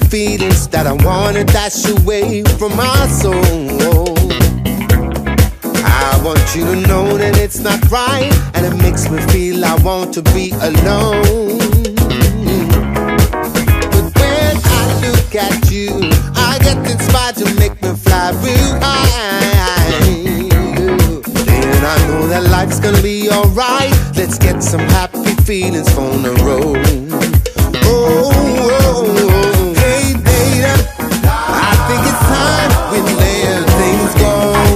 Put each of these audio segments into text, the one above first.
feelings that I wanna dash away from my soul. I want you to know that it's not right, and it makes me feel I want to be alone. But when I look at you, I get inspired to make me fly real high. Then I know that life's gonna be alright. Let's get some happy feelings on the road. Oh, oh, oh. Hey, baby, I think it's time we let things go.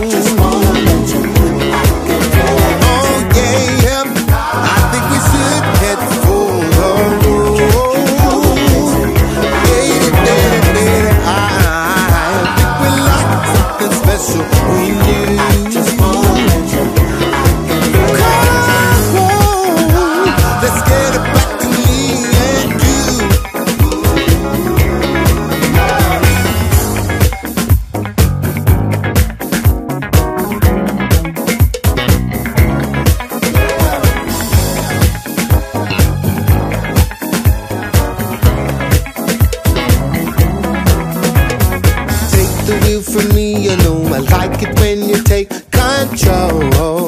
For me, you know I like it when you take control.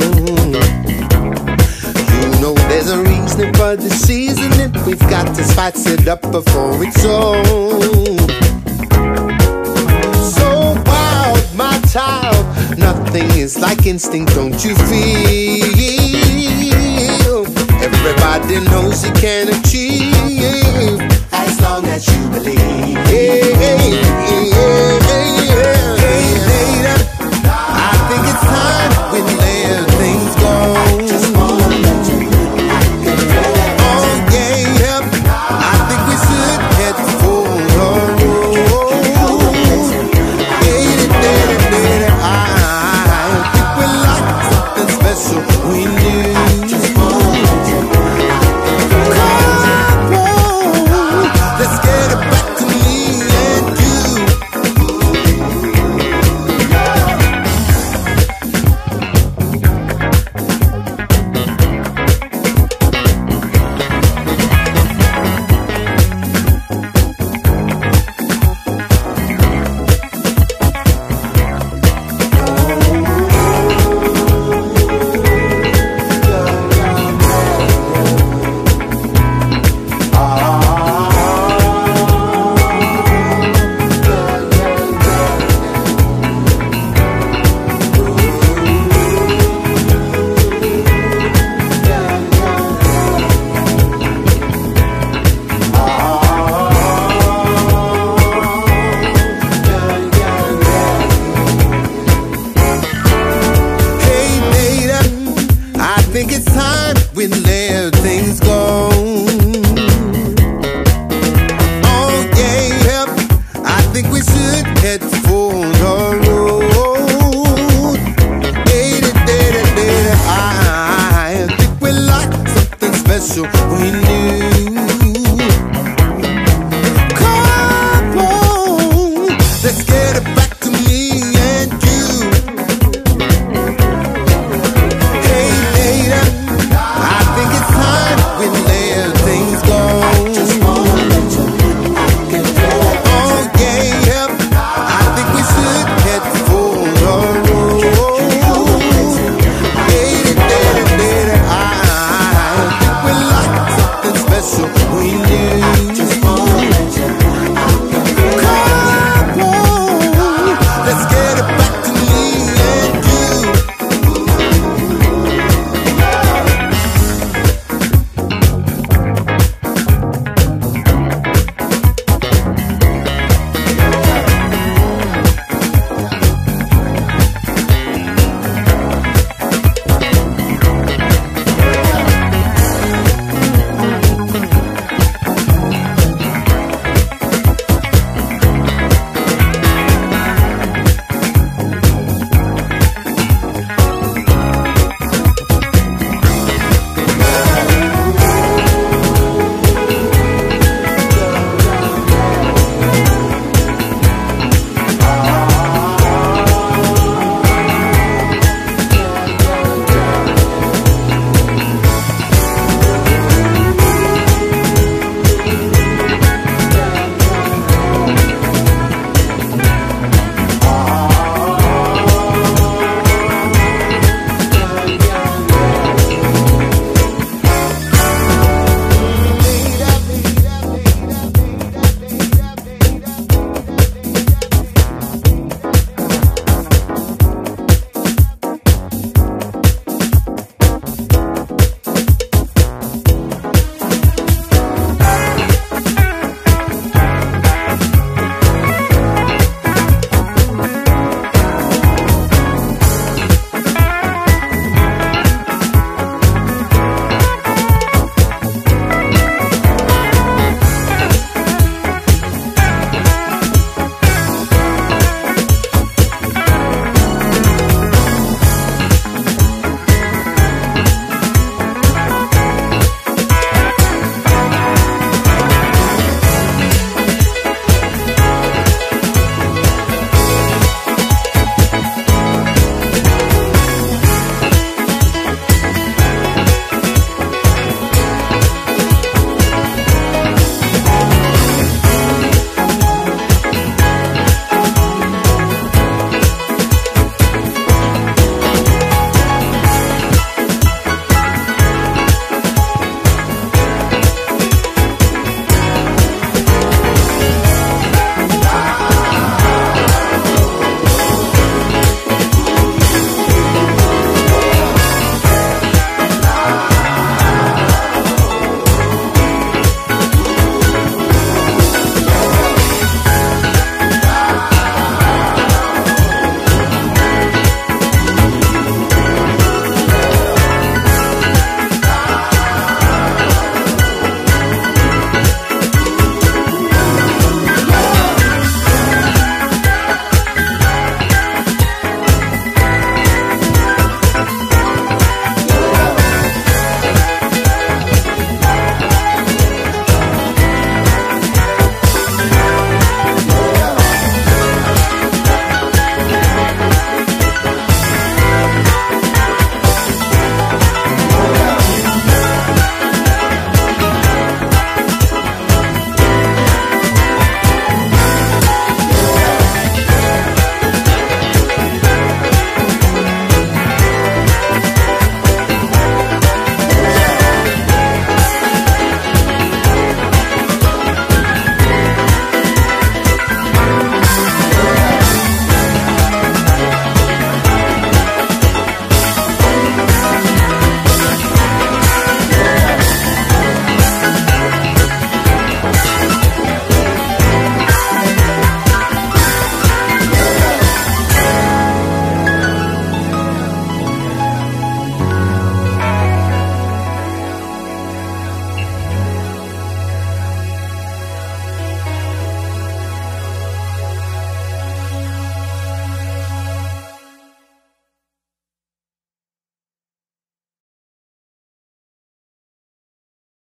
You know there's a reason for the season, and we've got to spice it up before it's on. So wild, my child, nothing is like instinct, don't you feel? Everybody knows you can achieve as long as you believe. Yeah, yeah, yeah, yeah. I think it's time we let things go. Oh yeah, I think we should head for the road. I think we like something special we knew.